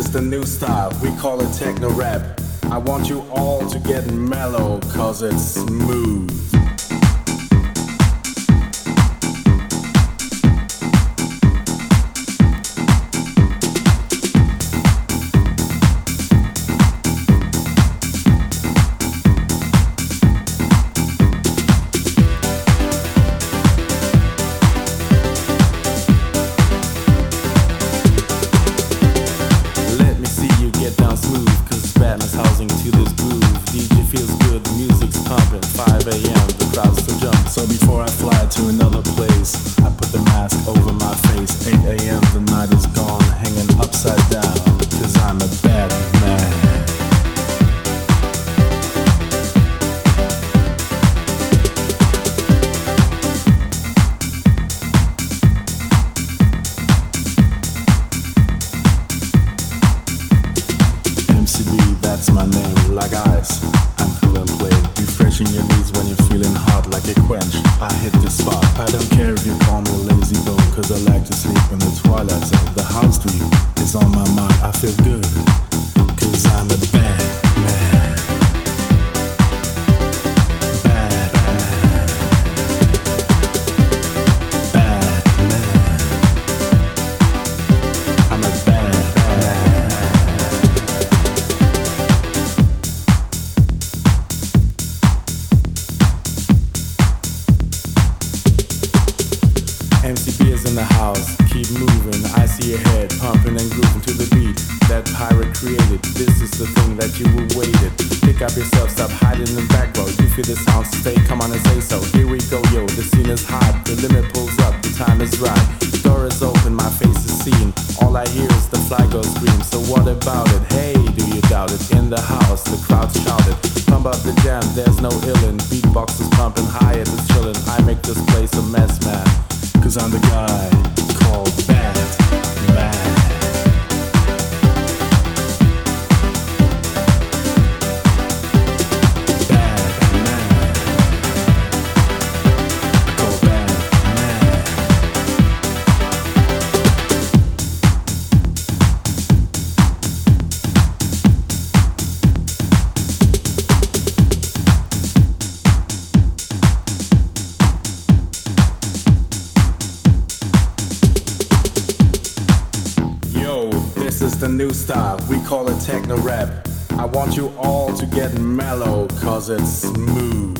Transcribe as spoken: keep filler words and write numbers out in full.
is the new style, we call it techno rap. I want you all to get mellow, cause it's smooth. So before I fly to another place, I put the mask over my face. eight a.m. the night is gone, hanging upside down, cause I'm a bad man. M C B, that's my name, like ice. I'm cool and play, refreshing your needs when you're feeling hot like a quench. I hit the spot. I don't care if you call me a lazy bone, cause I like to sleep in the twilight zone. The house dream is on my mind. I feel good, cause I'm a bad man. Bad man. Bad man. I'm a bad man. M C B is in the house, keep moving. I see your head pumping and grooving to the beat that pirate created. This is the thing that you awaited. Pick up yourself, stop hiding in the back row. You feel the sound, stay, come on and say so. Here we go, yo, the scene is hot. The limit pulls up, the time is right. Door is open, my face is seen. All I hear is the fly girl scream. So what about it? Hey, do you doubt it? In the house, the crowd shouted. Pump up the jam, there's no illin'. Beatbox is pumping high, it is chillin'. I make this place a mess, man. Cause I'm the guy called Bad Man. Bad Man. Called Bad Man. This is the new style, we call it techno rap. I want you all to get mellow, cause it's smooth.